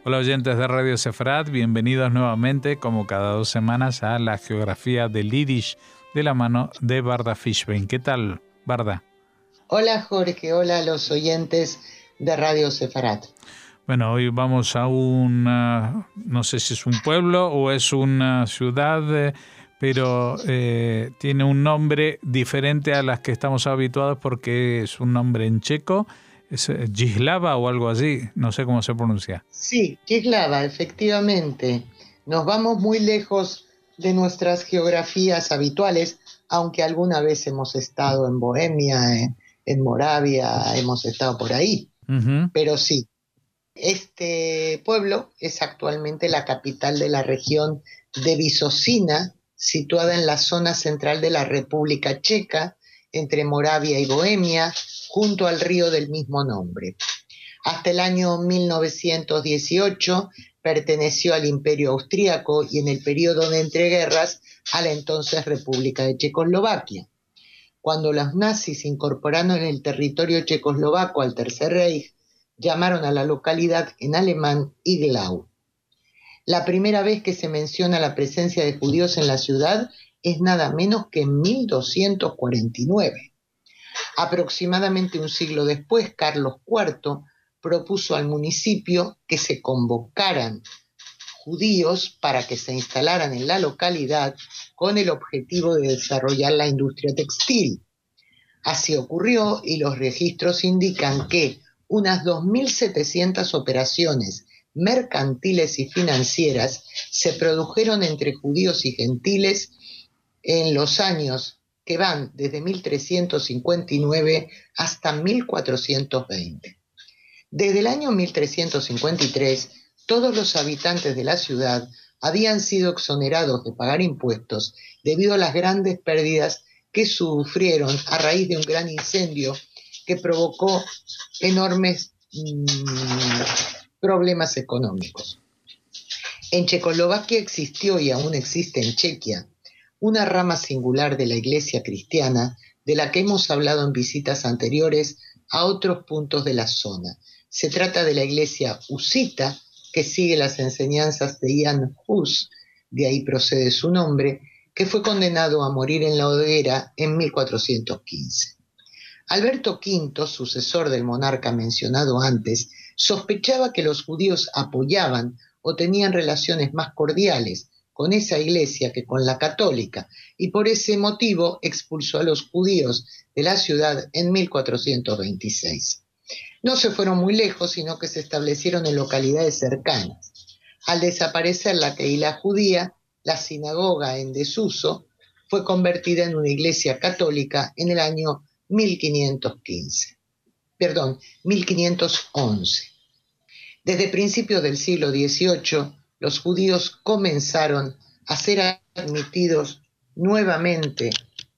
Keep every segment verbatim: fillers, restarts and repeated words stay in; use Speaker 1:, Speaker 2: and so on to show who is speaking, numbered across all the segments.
Speaker 1: Hola oyentes de Radio Sefarat, bienvenidos nuevamente como cada dos semanas a la geografía del Yiddish de la mano de Barda Fishbein. ¿Qué tal, Barda?
Speaker 2: Hola Jorge, hola a los oyentes de Radio Sefarat.
Speaker 1: Bueno, hoy vamos a un, uh, no sé si es un pueblo o es una ciudad, eh, pero eh, tiene un nombre diferente a las que estamos habituados porque es un nombre en checo. ¿Es Jihlava o algo así? No sé cómo se pronuncia.
Speaker 2: Sí, Jihlava, efectivamente. Nos vamos muy lejos de nuestras geografías habituales, aunque alguna vez hemos estado en Bohemia, en, en Moravia, hemos estado por ahí.
Speaker 1: Uh-huh.
Speaker 2: Pero sí, este pueblo es actualmente la capital de la región de Vysocina, situada en la zona central de la República Checa, entre Moravia y Bohemia, junto al río del mismo nombre. Hasta el año mil novecientos dieciocho perteneció al Imperio Austríaco y en el periodo de entreguerras a la entonces República de Checoslovaquia. Cuando los nazis incorporaron en el territorio checoslovaco al Tercer Reich, llamaron a la localidad en alemán Iglau. La primera vez que se menciona la presencia de judíos en la ciudad es nada menos que en mil doscientos cuarenta y nueve. Aproximadamente un siglo después, Carlos cuarto propuso al municipio que se convocaran judíos para que se instalaran en la localidad con el objetivo de desarrollar la industria textil. Así ocurrió y los registros indican que unas dos mil setecientas operaciones mercantiles y financieras se produjeron entre judíos y gentiles en los años que van desde mil trescientos cincuenta y nueve hasta mil cuatrocientos veinte. Desde el año mil trescientos cincuenta y tres, todos los habitantes de la ciudad habían sido exonerados de pagar impuestos debido a las grandes pérdidas que sufrieron a raíz de un gran incendio que provocó enormes mmm, problemas económicos. En Checoslovaquia existió y aún existe en Chequia una rama singular de la Iglesia cristiana de la que hemos hablado en visitas anteriores a otros puntos de la zona. Se trata de la Iglesia Husita, que sigue las enseñanzas de Jan Hus, de ahí procede su nombre, que fue condenado a morir en la hoguera en mil cuatrocientos quince. Alberto quinto, sucesor del monarca mencionado antes, sospechaba que los judíos apoyaban o tenían relaciones más cordiales con esa iglesia que con la católica, y por ese motivo expulsó a los judíos de la ciudad en mil cuatrocientos veintiséis. No se fueron muy lejos, sino que se establecieron en localidades cercanas. Al desaparecer la Keilah judía, la sinagoga en desuso fue convertida en una iglesia católica en el año mil quinientos quince. Perdón, mil quinientos once. Desde principios del siglo dieciocho, los judíos comenzaron a ser admitidos nuevamente,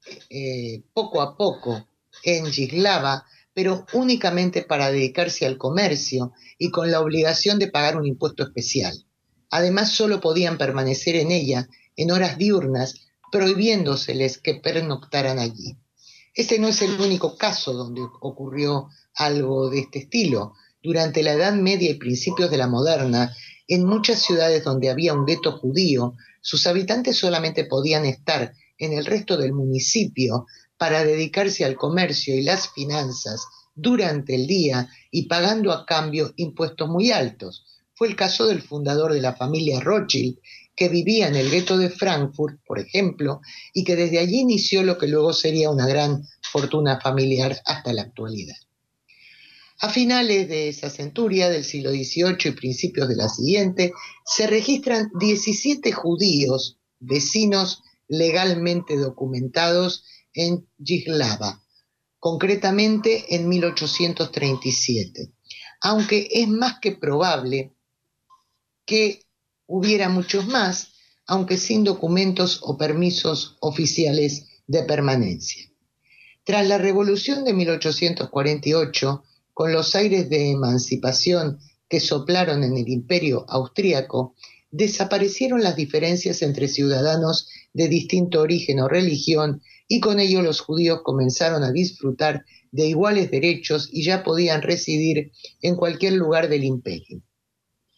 Speaker 2: eh, poco a poco, en Jihlava, pero únicamente para dedicarse al comercio y con la obligación de pagar un impuesto especial. Además, solo podían permanecer en ella en horas diurnas, prohibiéndoseles que pernoctaran allí. Este no es el único caso donde ocurrió algo de este estilo. Durante la Edad Media y principios de la moderna, en muchas ciudades donde había un gueto judío, sus habitantes solamente podían estar en el resto del municipio para dedicarse al comercio y las finanzas durante el día y pagando a cambio impuestos muy altos. Fue el caso del fundador de la familia Rothschild, que vivía en el gueto de Frankfurt, por ejemplo, y que desde allí inició lo que luego sería una gran fortuna familiar hasta la actualidad. A finales de esa centuria del siglo dieciocho y principios de la siguiente, se registran diecisiete judíos, vecinos legalmente documentados en Jihlava, concretamente en mil ochocientos treinta y siete, aunque es más que probable que hubiera muchos más, aunque sin documentos o permisos oficiales de permanencia. Tras la Revolución de mil ochocientos cuarenta y ocho, con los aires de emancipación que soplaron en el Imperio Austríaco, desaparecieron las diferencias entre ciudadanos de distinto origen o religión y con ello los judíos comenzaron a disfrutar de iguales derechos y ya podían residir en cualquier lugar del imperio.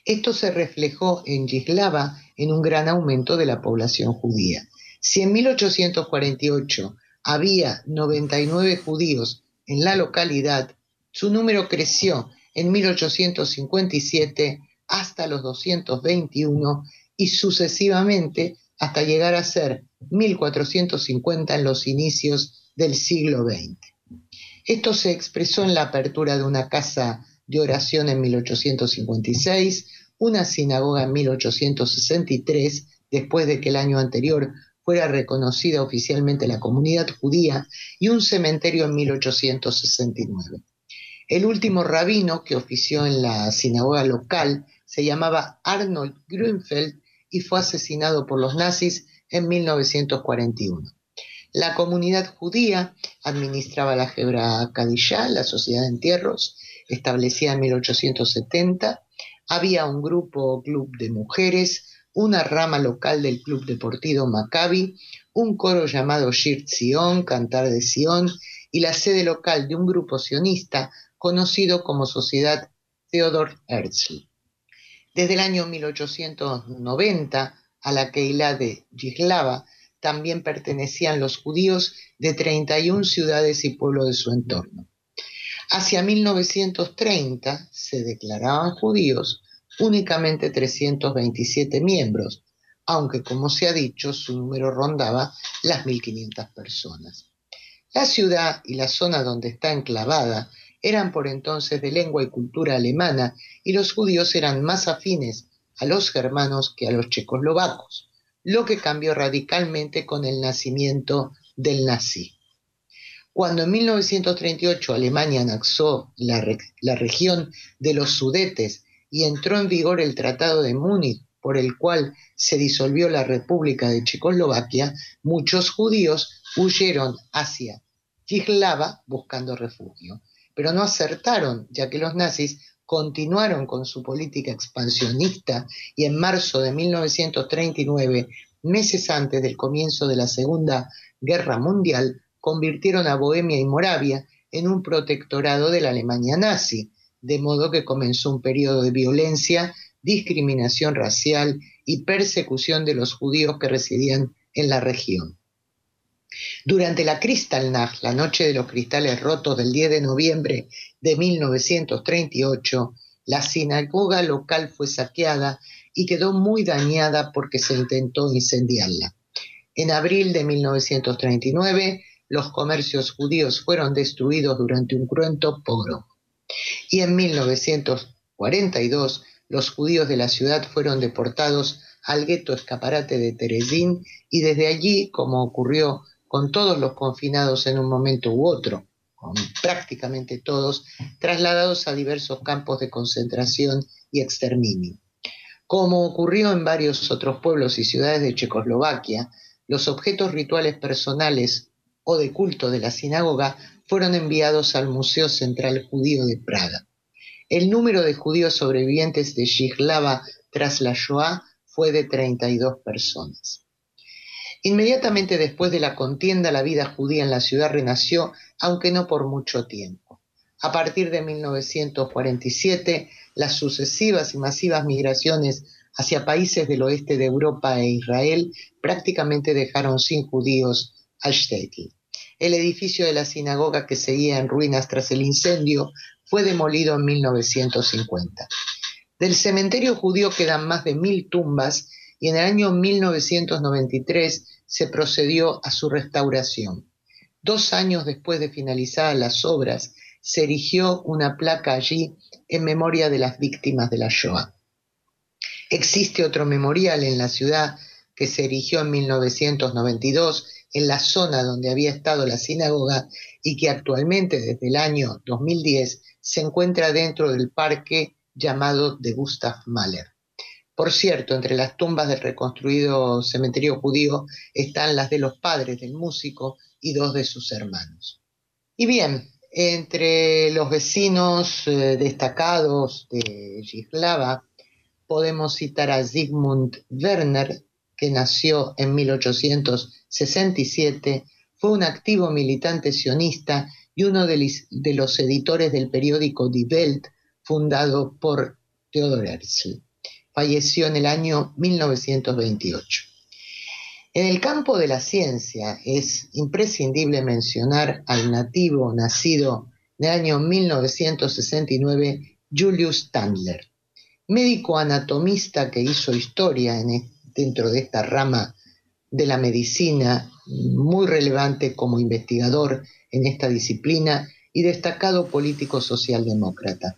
Speaker 2: Esto se reflejó en Jihlava en un gran aumento de la población judía. Si en mil ochocientos cuarenta y ocho había noventa y nueve judíos en la localidad, su número creció en mil ochocientos cincuenta y siete hasta los doscientos veintiuno y sucesivamente hasta llegar a ser mil cuatrocientos cincuenta en los inicios del siglo veinte. Esto se expresó en la apertura de una casa de oración en mil ochocientos cincuenta y seis, una sinagoga en mil ochocientos sesenta y tres, después de que el año anterior fuera reconocida oficialmente la comunidad judía, y un cementerio en mil ochocientos sesenta y nueve. El último rabino que ofició en la sinagoga local se llamaba Arnold Grünfeld y fue asesinado por los nazis en mil novecientos cuarenta y uno. La comunidad judía administraba la Hebra Kadishá, la sociedad de entierros, establecida en mil ochocientos setenta. Había un grupo club de mujeres, una rama local del club deportivo Maccabi, un coro llamado Shir Zion, Cantar de Sion, y la sede local de un grupo sionista conocido como Sociedad Theodor Herzl. Desde el año mil ochocientos noventa a la Keilah de Jihlava también pertenecían los judíos de treinta y una ciudades y pueblos de su entorno. Hacia mil novecientos treinta se declaraban judíos únicamente trescientos veintisiete miembros, aunque como se ha dicho su número rondaba las mil quinientas personas. La ciudad y la zona donde está enclavada eran por entonces de lengua y cultura alemana y los judíos eran más afines a los germanos que a los checoslovacos, lo que cambió radicalmente con el nacimiento del nazismo. Cuando en mil novecientos treinta y ocho Alemania anexó la, re- la región de los Sudetes y entró en vigor el Tratado de Múnich, por el cual se disolvió la República de Checoslovaquia, muchos judíos huyeron hacia Jihlava buscando refugio. Pero no acertaron, ya que los nazis continuaron con su política expansionista y en marzo de mil novecientos treinta y nueve, meses antes del comienzo de la Segunda Guerra Mundial, convirtieron a Bohemia y Moravia en un protectorado de la Alemania nazi, de modo que comenzó un periodo de violencia, discriminación racial y persecución de los judíos que residían en la región. Durante la Kristallnacht, la noche de los cristales rotos del diez de noviembre de mil novecientos treinta y ocho, la sinagoga local fue saqueada y quedó muy dañada porque se intentó incendiarla. En abril de mil novecientos treinta y nueve, los comercios judíos fueron destruidos durante un cruento pogrom. Y en mil novecientos cuarenta y dos, los judíos de la ciudad fueron deportados al gueto escaparate de Terezín y desde allí, como ocurrió con todos los confinados en un momento u otro, con prácticamente todos, trasladados a diversos campos de concentración y exterminio. Como ocurrió en varios otros pueblos y ciudades de Checoslovaquia, los objetos rituales personales o de culto de la sinagoga fueron enviados al Museo Central Judío de Praga. El número de judíos sobrevivientes de Jihlava tras la Shoah fue de treinta y dos personas. Inmediatamente después de la contienda, la vida judía en la ciudad renació, aunque no por mucho tiempo. A partir de mil novecientos cuarenta y siete, las sucesivas y masivas migraciones hacia países del oeste de Europa e Israel prácticamente dejaron sin judíos a Shtetl. El edificio de la sinagoga, que seguía en ruinas tras el incendio, fue demolido en mil novecientos cincuenta. Del cementerio judío quedan más de mil tumbas y en el año mil novecientos noventa y tres se procedió a su restauración. Dos años después de finalizadas las obras, se erigió una placa allí en memoria de las víctimas de la Shoah. Existe otro memorial en la ciudad que se erigió en mil novecientos noventa y dos en la zona donde había estado la sinagoga y que actualmente desde el año dos mil diez se encuentra dentro del parque llamado de Gustav Mahler. Por cierto, entre las tumbas del reconstruido cementerio judío están las de los padres del músico y dos de sus hermanos. Y bien, entre los vecinos eh, destacados de Jihlava podemos citar a Sigmund Werner, que nació en mil ochocientos sesenta y siete, fue un activo militante sionista y uno de los editores del periódico Die Welt, fundado por Theodor Herzl. falleció en el año mil novecientos veintiocho. En el campo de la ciencia es imprescindible mencionar al nativo nacido en el año mil novecientos sesenta y nueve, Julius Tandler, médico anatomista que hizo historia en este, dentro de esta rama de la medicina, muy relevante como investigador en esta disciplina y destacado político socialdemócrata.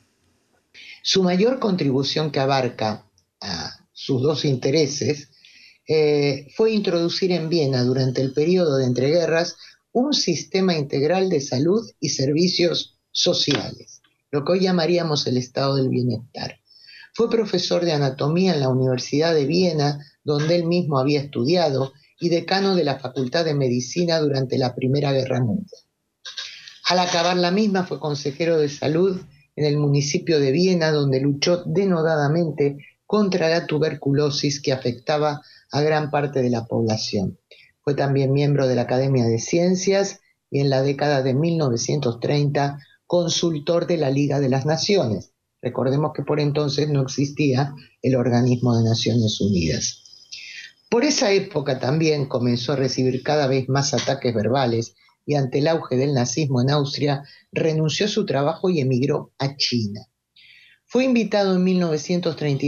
Speaker 2: Su mayor contribución, que abarca a sus dos intereses, eh, fue introducir en Viena durante el periodo de entreguerras un sistema integral de salud y servicios sociales, lo que hoy llamaríamos el estado del bienestar. Fue profesor de anatomía en la Universidad de Viena, donde él mismo había estudiado, y decano de la Facultad de Medicina durante la Primera Guerra Mundial. Al acabar la misma fue consejero de salud en el municipio de Viena, donde luchó denodadamente contra la tuberculosis que afectaba a gran parte de la población. Fue también miembro de la Academia de Ciencias y en la década de mil novecientos treinta consultor de la Liga de las Naciones. Recordemos que por entonces no existía el organismo de Naciones Unidas. Por esa época también comenzó a recibir cada vez más ataques verbales y ante el auge del nazismo en Austria renunció a su trabajo y emigró a China. Fue invitado en mil novecientos treinta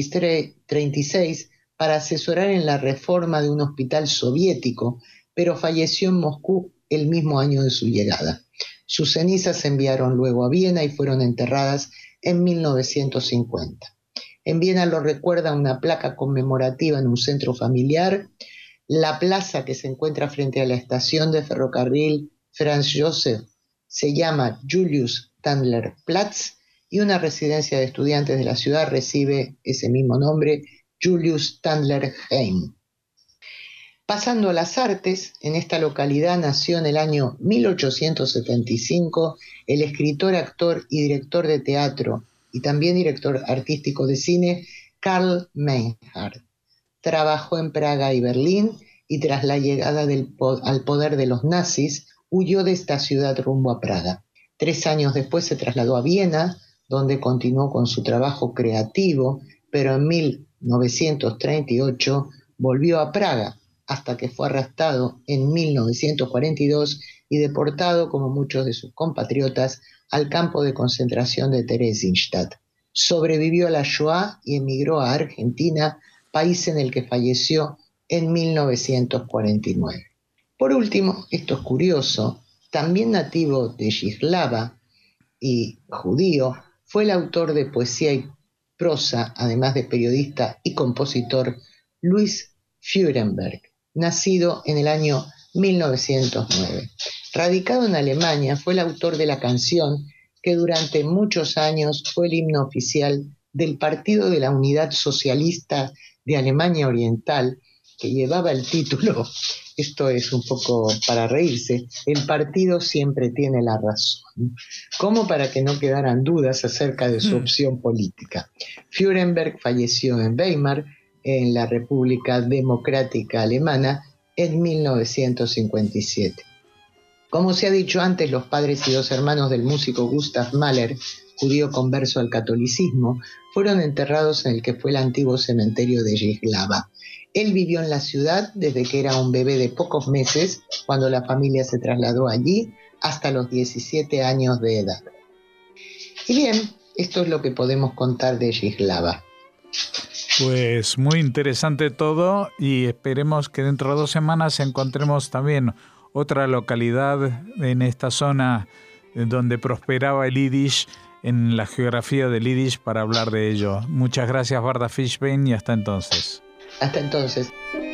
Speaker 2: y seis para asesorar en la reforma de un hospital soviético, pero falleció en Moscú el mismo año de su llegada. Sus cenizas se enviaron luego a Viena y fueron enterradas en mil novecientos cincuenta. En Viena lo recuerda una placa conmemorativa en un centro familiar, la plaza que se encuentra frente a la estación de ferrocarril Franz Josef se llama Julius Tandler Platz y una residencia de estudiantes de la ciudad recibe ese mismo nombre, Julius Tandler Heim. Pasando a las artes, en esta localidad nació en el año mil ochocientos setenta y cinco el escritor, actor y director de teatro y también director artístico de cine Karl Meinhardt. Trabajó en Praga y Berlín y tras la llegada del po- al poder de los nazis huyó de esta ciudad rumbo a Praga. Tres años después se trasladó a Viena, donde continuó con su trabajo creativo, pero en mil novecientos treinta y ocho volvió a Praga, hasta que fue arrestado en mil novecientos cuarenta y dos y deportado, como muchos de sus compatriotas, al campo de concentración de Theresienstadt. Sobrevivió a la Shoah y emigró a Argentina, país en el que falleció en mil novecientos cuarenta y nueve. Por último, esto es curioso, también nativo de Jihlava y judío, fue el autor de poesía y prosa, además de periodista y compositor, Louis Feuerenberg, nacido en el año mil novecientos nueve. Radicado en Alemania, fue el autor de la canción que durante muchos años fue el himno oficial del Partido de la Unidad Socialista de Alemania Oriental, que llevaba el título, esto es un poco para reírse, el partido siempre tiene la razón, como para que no quedaran dudas acerca de su opción política. Feuerenberg falleció en Weimar, en la República Democrática Alemana, en mil novecientos cincuenta y siete. Como se ha dicho antes, los padres y dos hermanos del músico Gustav Mahler, judío converso al catolicismo, fueron enterrados en el que fue el antiguo cementerio de Jihlava. Él vivió en la ciudad desde que era un bebé de pocos meses, cuando la familia se trasladó allí, hasta los diecisiete años de edad. Y bien, esto es lo que podemos contar de Jihlava.
Speaker 1: Pues muy interesante todo y esperemos que dentro de dos semanas encontremos también otra localidad en esta zona donde prosperaba el Yiddish, en la geografía del Yiddish, para hablar de ello. Muchas gracias, Varda Fishbein, y hasta entonces.
Speaker 2: Hasta entonces.